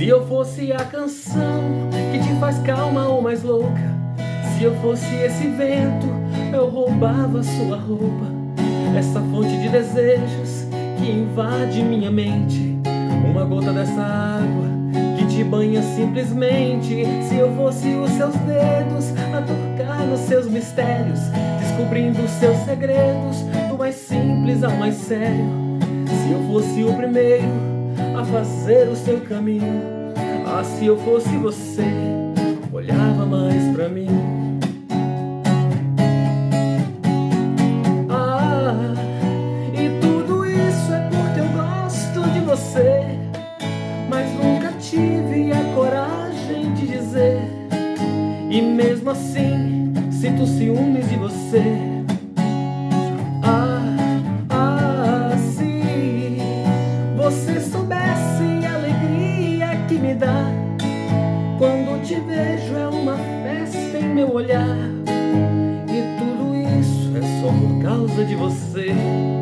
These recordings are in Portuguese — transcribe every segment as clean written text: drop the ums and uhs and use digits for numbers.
Se eu fosse a canção que te faz calma ou mais louca, se eu fosse esse vento, eu roubava sua roupa. Essa fonte de desejos que invade minha mente, uma gota dessa água que te banha simplesmente. Se eu fosse os seus dedos a tocar nos seus mistérios, descobrindo os seus segredos, do mais simples ao mais sério. Se eu fosse o primeiro a fazer o seu caminho, ah, se eu fosse você, olhava mais pra mim. Ah, e tudo isso é porque eu gosto de você, mas nunca tive a coragem de dizer. E mesmo assim, sinto ciúmes de você. Se você soubesse a alegria que me dá quando te vejo, é uma festa em meu olhar. E tudo isso é só por causa de você.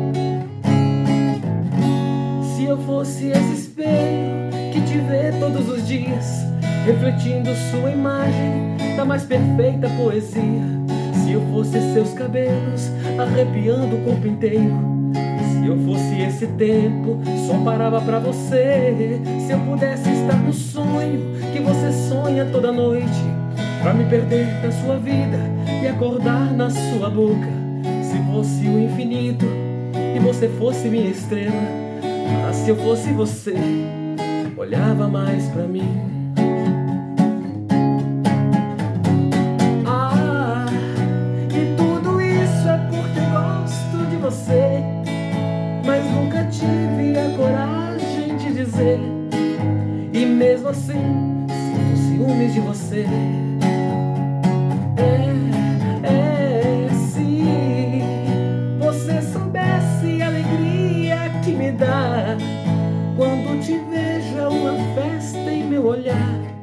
Se eu fosse esse espelho que te vê todos os dias, refletindo sua imagem da mais perfeita poesia. Se eu fosse seus cabelos arrepiando o corpo inteiro, se eu fosse esse tempo, só parava pra você. Se eu pudesse estar no sonho que você sonha toda noite, pra me perder na sua vida e acordar na sua boca. Se fosse o infinito e você fosse minha estrela, ah, se eu fosse você, olhava mais pra mim. Ah, e tudo isso é porque gosto de você, mas nunca tive a coragem de dizer. E mesmo assim, sinto ciúmes de você. Se você soubesse a alegria que me dá quando te vejo, é uma festa em meu olhar.